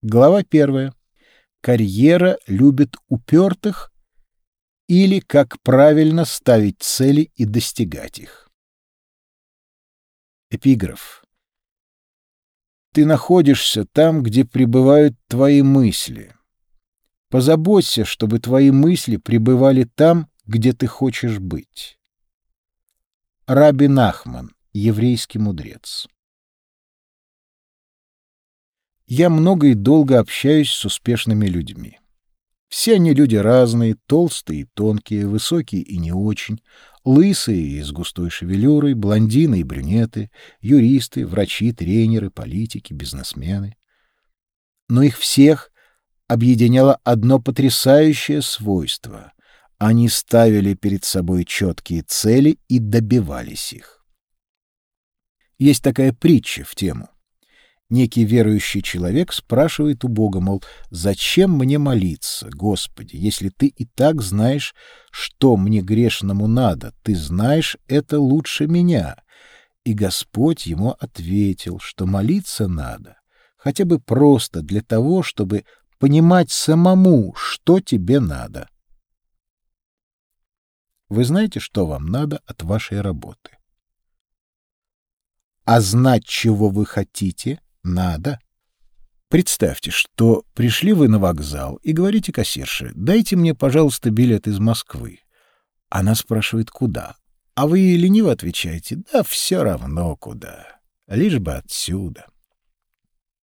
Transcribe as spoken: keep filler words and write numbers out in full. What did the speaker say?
Глава первая. Карьера любит упертых или как правильно ставить цели и достигать их. Эпиграф. Ты находишься там, где пребывают твои мысли. Позаботься, чтобы твои мысли пребывали там, где ты хочешь быть. Раби Нахман, еврейский мудрец. Я много и долго общаюсь с успешными людьми. Все они люди разные, толстые и тонкие, высокие и не очень, лысые и с густой шевелюрой, блондины и брюнеты, юристы, врачи, тренеры, политики, бизнесмены. Но их всех объединяло одно потрясающее свойство. Они ставили перед собой четкие цели и добивались их. Есть такая притча в тему. Некий верующий человек спрашивает у Бога, мол, «Зачем мне молиться, Господи, если Ты и так знаешь, что мне грешному надо? Ты знаешь это лучше меня». И Господь ему ответил, что молиться надо хотя бы просто для того, чтобы понимать самому, что тебе надо. Вы знаете, что вам надо от вашей работы? А знать, чего вы хотите, надо. Представьте, что пришли вы на вокзал и говорите кассирше: «Дайте мне, пожалуйста, билет из Москвы». Она спрашивает, куда? А вы лениво отвечаете: «Да все равно куда, лишь бы отсюда».